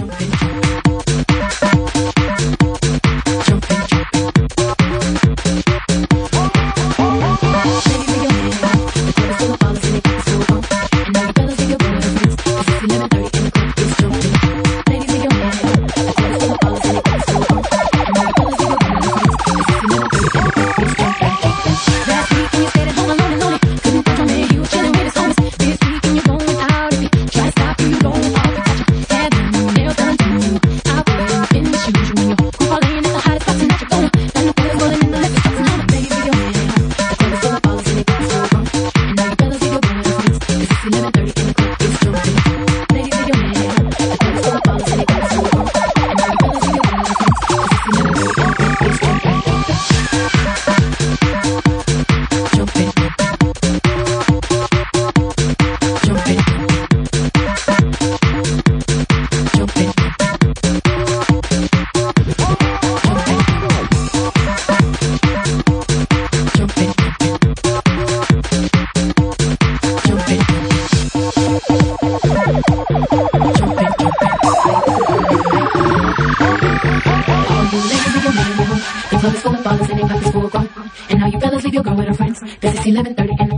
The club is full of ballers and they pockets full of grown. And now you fellas leave your girl with her friends. Cause it's 11:30 and